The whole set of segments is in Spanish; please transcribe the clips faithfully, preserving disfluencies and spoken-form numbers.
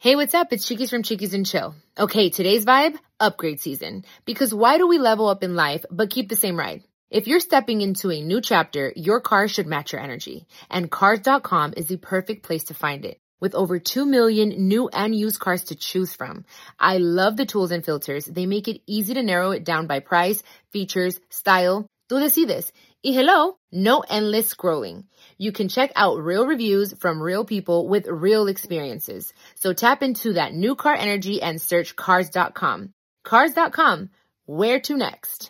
Hey, what's up? It's Chiquis from Chiquis and Chill. Okay, today's vibe, upgrade season. Because why do we level up in life but keep the same ride? If you're stepping into a new chapter, your car should match your energy. And Cars dot com is the perfect place to find it. With over two million new and used cars to choose from. I love the tools and filters. They make it easy to narrow it down by price, features, style. Tú decides. Y hello, no endless scrolling. You can check out real reviews from real people with real experiences. So tap into that new car energy and search Cars dot com. Cars dot com. Where to next?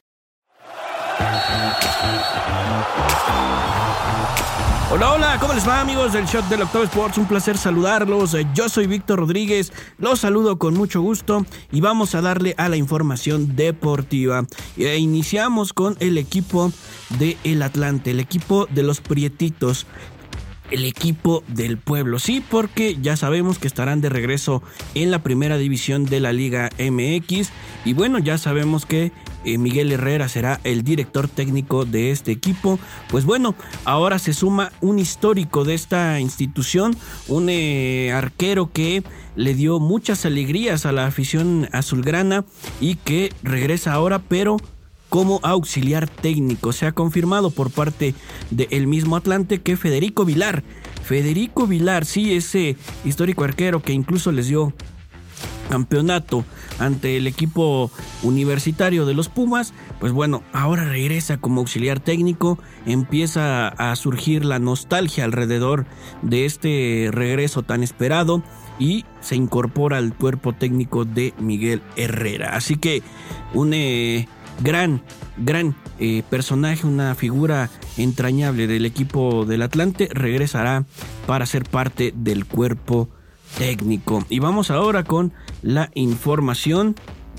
Hola, hola, ¿cómo les va, amigos del Shot del Octavo Sports? Un placer saludarlos. Yo soy Víctor Rodríguez, los saludo con mucho gusto y vamos a darle a la información deportiva. E iniciamos con el equipo del Atlante, el equipo de los Prietitos. El equipo del pueblo, sí, porque ya sabemos que estarán de regreso en la primera división de la Liga M X y bueno, ya sabemos que eh, Miguel Herrera será el director técnico de este equipo. Pues bueno, ahora se suma un histórico de esta institución, un eh, arquero que le dio muchas alegrías a la afición azulgrana y que regresa ahora, pero como auxiliar técnico. Se ha confirmado por parte del mismo Atlante que Federico Vilar, Federico Vilar, sí, ese histórico arquero que incluso les dio campeonato ante el equipo universitario de los Pumas, pues bueno, ahora regresa como auxiliar técnico. Empieza a surgir la nostalgia alrededor de este regreso tan esperado y se incorpora al cuerpo técnico de Miguel Herrera. Así que un eh, gran, gran eh, personaje, una figura entrañable del equipo del Atlante, regresará para ser parte del cuerpo técnico. Y vamos ahora con la información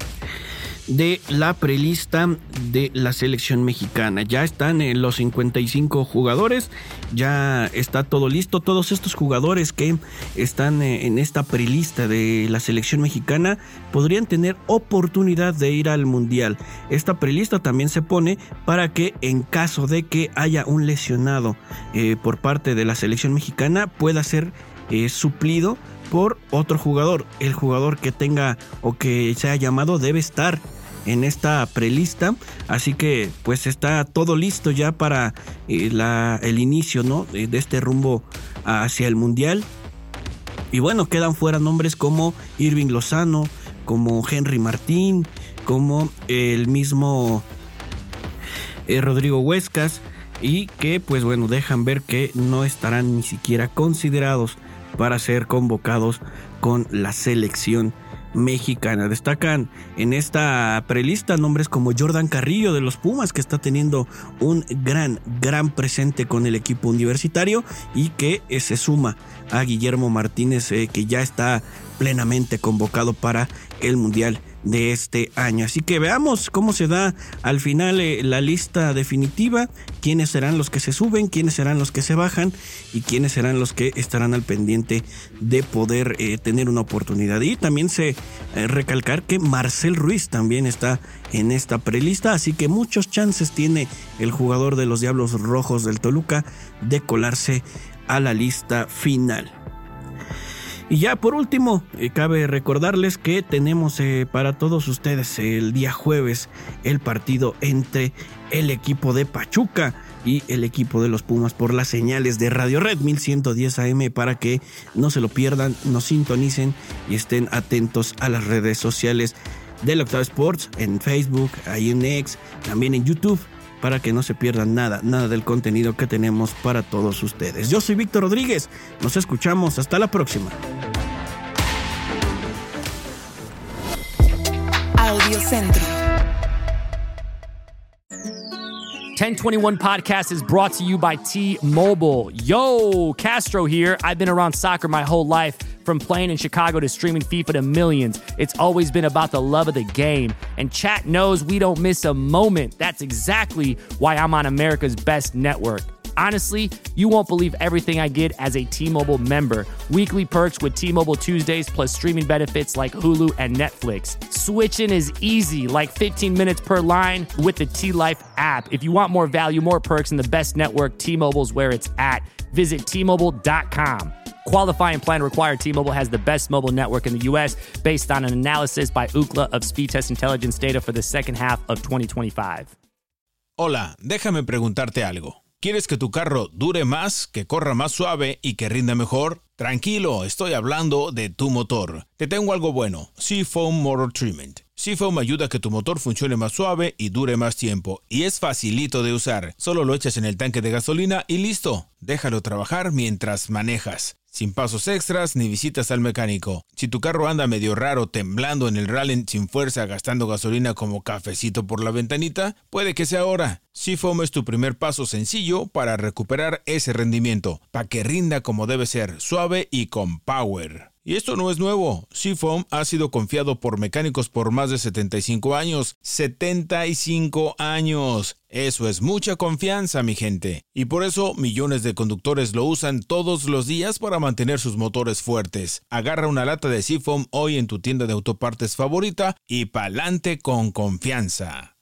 de la prelista de la selección mexicana. Ya están en los cincuenta y cinco jugadores, ya está todo listo. Todos estos jugadores que están en esta prelista de la selección mexicana podrían tener oportunidad de ir al mundial. Esta prelista también se pone para que en caso de que haya un lesionado eh, por parte de la selección mexicana pueda ser eh, suplido por otro jugador. El jugador que tenga o que sea llamado debe estar en esta prelista, así que pues está todo listo ya para eh, la, el inicio, ¿no?, de, de este rumbo hacia el mundial. Y bueno, quedan fuera nombres como Irving Lozano, como Henry Martín, como el mismo eh, Rodrigo Huescas, y que pues bueno, dejan ver que no estarán ni siquiera considerados para ser convocados con la selección mexicana. Destacan en esta prelista nombres como Jordan Carrillo de los Pumas, que está teniendo un gran, gran presente con el equipo universitario y que eh, se suma a Guillermo Martínez, eh, que ya está plenamente convocado para el Mundial de este año. Así que veamos cómo se da al final eh, la lista definitiva, quiénes serán los que se suben, quiénes serán los que se bajan y quiénes serán los que estarán al pendiente de poder eh, tener una oportunidad. Y también se eh, recalcar que Marcel Ruiz también está en esta prelista, así que muchos chances tiene el jugador de los Diablos Rojos del Toluca de colarse a la lista final. Y ya por último, eh, cabe recordarles que tenemos eh, para todos ustedes el día jueves el partido entre el equipo de Pachuca y el equipo de los Pumas por las señales de Radio Red mil ciento diez A M, para que no se lo pierdan, nos sintonicen y estén atentos a las redes sociales del Octavo Sports, en Facebook, ahí en X, también en YouTube, para que no se pierdan nada, nada del contenido que tenemos para todos ustedes. Yo soy Víctor Rodríguez, nos escuchamos, hasta la próxima. Audio Centro. ten twenty-one Podcast is brought to you by T-Mobile. Yo, Castro here. I've been around soccer my whole life, from playing in Chicago to streaming FIFA to millions. It's always been about the love of the game. And chat knows we don't miss a moment. That's exactly why I'm on America's best network. Honestly, you won't believe everything I get as a T-Mobile member. Weekly perks with T-Mobile Tuesdays, plus streaming benefits like Hulu and Netflix. Switching is easy, like fifteen minutes per line with the T-Life app. If you want more value, more perks, and the best network, T-Mobile's where it's at. Visit T Mobile dot com. Qualifying plan required. T-Mobile has the best mobile network in the U S based on an analysis by Ookla of Speed Test Intelligence data for the second half of twenty twenty-five. Hola, déjame preguntarte algo. ¿Quieres que tu carro dure más, que corra más suave y que rinda mejor? Tranquilo, estoy hablando de tu motor. Te tengo algo bueno, Seafoam Motor Treatment. Seafoam ayuda a que tu motor funcione más suave y dure más tiempo. Y es facilito de usar. Solo lo echas en el tanque de gasolina y listo. Déjalo trabajar mientras manejas. Sin pasos extras ni visitas al mecánico. Si tu carro anda medio raro, temblando en el rally sin fuerza, gastando gasolina como cafecito por la ventanita, puede que sea ahora. Seafoam es tu primer paso sencillo para recuperar ese rendimiento, para que rinda como debe ser, suave y con power. Y esto no es nuevo. Seafoam ha sido confiado por mecánicos por más de setenta y cinco años. ¡setenta y cinco años! Eso es mucha confianza, mi gente. Y por eso millones de conductores lo usan todos los días para mantener sus motores fuertes. Agarra una lata de Seafoam hoy en tu tienda de autopartes favorita y pa'lante con confianza.